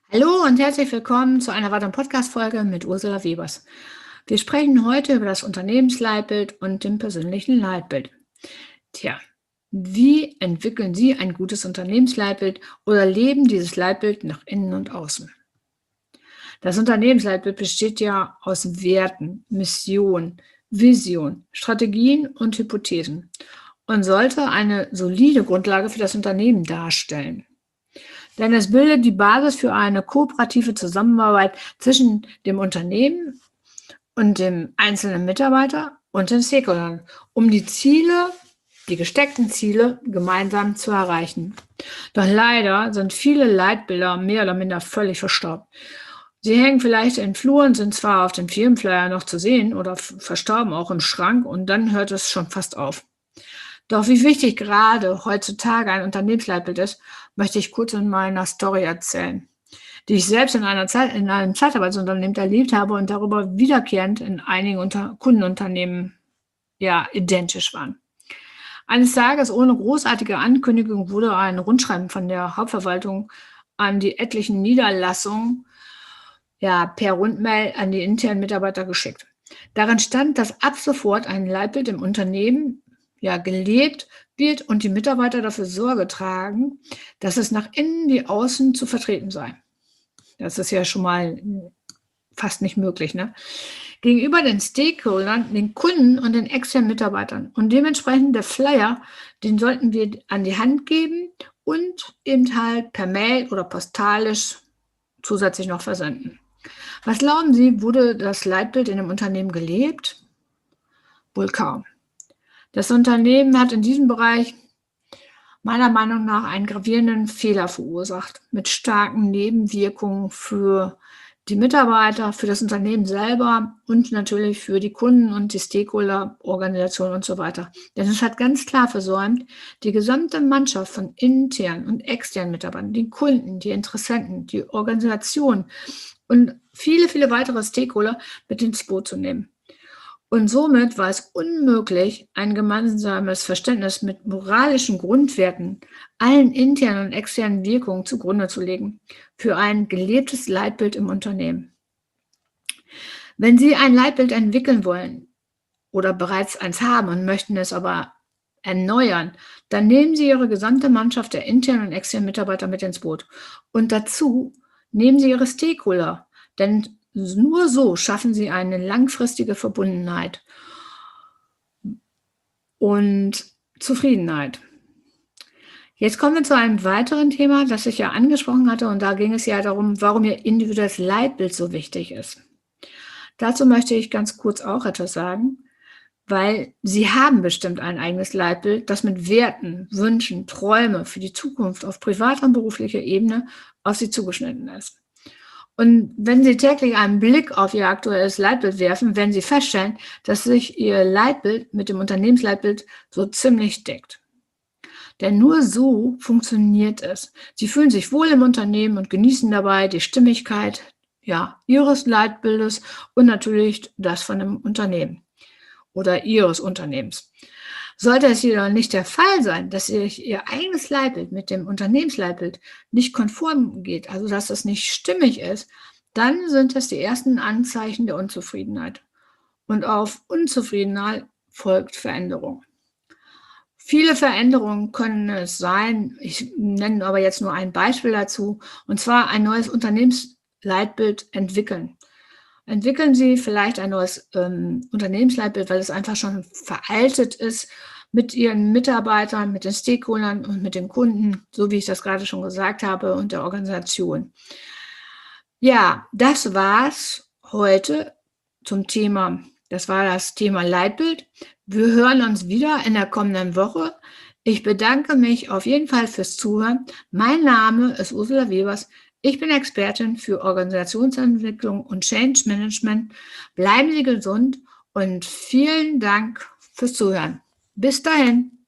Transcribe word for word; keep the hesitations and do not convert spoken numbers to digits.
Hallo und herzlich willkommen zu einer weiteren Podcast-Folge mit Ursula Webers. Wir sprechen heute über das Unternehmensleitbild und dem persönlichen Leitbild. Tja, wie entwickeln Sie ein gutes Unternehmensleitbild oder leben dieses Leitbild nach innen und außen? Das Unternehmensleitbild besteht ja aus Werten, Mission, Vision, Strategien und Hypothesen und sollte eine solide Grundlage für das Unternehmen darstellen. Denn es bildet die Basis für eine kooperative Zusammenarbeit zwischen dem Unternehmen und dem einzelnen Mitarbeiter und den Stakeholdern, um die Ziele, die gesteckten Ziele gemeinsam zu erreichen. Doch leider sind viele Leitbilder mehr oder minder völlig verstaubt. Sie hängen vielleicht in Fluren, sind zwar auf dem Firmenflyer noch zu sehen oder verstorben auch im Schrank und dann hört es schon fast auf. Doch wie wichtig gerade heutzutage ein Unternehmensleitbild ist, möchte ich kurz in meiner Story erzählen, die ich selbst in einer Zeit, in einem Zeitarbeitsunternehmen erlebt habe und darüber wiederkehrend in einigen Unter Kundenunternehmen ja identisch waren. Eines Tages ohne großartige Ankündigung wurde ein Rundschreiben von der Hauptverwaltung an die etlichen Niederlassungen ja, per Rundmail an die internen Mitarbeiter geschickt. Darin stand, dass ab sofort ein Leitbild im Unternehmen ja, gelebt wird und die Mitarbeiter dafür Sorge tragen, dass es nach innen wie außen zu vertreten sei. Das ist ja schon mal fast nicht möglich, ne? Gegenüber den Stakeholdern, den Kunden und den externen Mitarbeitern. Und dementsprechend der Flyer, den sollten wir an die Hand geben und eben halt per Mail oder postalisch zusätzlich noch versenden. Was glauben Sie, wurde das Leitbild in dem Unternehmen gelebt? Wohl kaum. Das Unternehmen hat in diesem Bereich meiner Meinung nach einen gravierenden Fehler verursacht, mit starken Nebenwirkungen für die Mitarbeiter, für das Unternehmen selber und natürlich für die Kunden und die Stakeholder, Organisationen und so weiter. Denn es hat ganz klar versäumt, die gesamte Mannschaft von internen und externen Mitarbeitern, die Kunden, die Interessenten, die Organisation und viele, viele weitere Stakeholder mit ins Boot zu nehmen. Und somit war es unmöglich, ein gemeinsames Verständnis mit moralischen Grundwerten, allen internen und externen Wirkungen zugrunde zu legen, für ein gelebtes Leitbild im Unternehmen. Wenn Sie ein Leitbild entwickeln wollen oder bereits eins haben und möchten es aber erneuern, dann nehmen Sie Ihre gesamte Mannschaft der internen und externen Mitarbeiter mit ins Boot. Und dazu nehmen Sie Ihre Stakeholder, denn nur so schaffen Sie eine langfristige Verbundenheit und Zufriedenheit. Jetzt kommen wir zu einem weiteren Thema, das ich ja angesprochen hatte, und da ging es ja darum, warum Ihr individuelles Leitbild so wichtig ist. Dazu möchte ich ganz kurz auch etwas sagen, weil Sie haben bestimmt ein eigenes Leitbild, das mit Werten, Wünschen, Träume für die Zukunft auf privater und beruflicher Ebene auf Sie zugeschnitten ist. Und wenn Sie täglich einen Blick auf Ihr aktuelles Leitbild werfen, werden Sie feststellen, dass sich Ihr Leitbild mit dem Unternehmensleitbild so ziemlich deckt. Denn nur so funktioniert es. Sie fühlen sich wohl im Unternehmen und genießen dabei die Stimmigkeit, ja, Ihres Leitbildes und natürlich das von dem Unternehmen oder Ihres Unternehmens. Sollte es jedoch nicht der Fall sein, dass sich Ihr eigenes Leitbild mit dem Unternehmensleitbild nicht konform geht, also dass es nicht stimmig ist, dann sind das die ersten Anzeichen der Unzufriedenheit. Und auf Unzufriedenheit folgt Veränderung. Viele Veränderungen können es sein, ich nenne aber jetzt nur ein Beispiel dazu, und zwar ein neues Unternehmensleitbild entwickeln. Entwickeln Sie vielleicht ein neues ähm, Unternehmensleitbild, weil es einfach schon veraltet ist mit Ihren Mitarbeitern, mit den Stakeholdern und mit den Kunden, so wie ich das gerade schon gesagt habe, und der Organisation. Ja, das war's heute zum Thema. Das war das Thema Leitbild. Wir hören uns wieder in der kommenden Woche. Ich bedanke mich auf jeden Fall fürs Zuhören. Mein Name ist Ursula Webers. Ich bin Expertin für Organisationsentwicklung und Change Management. Bleiben Sie gesund und vielen Dank fürs Zuhören. Bis dahin.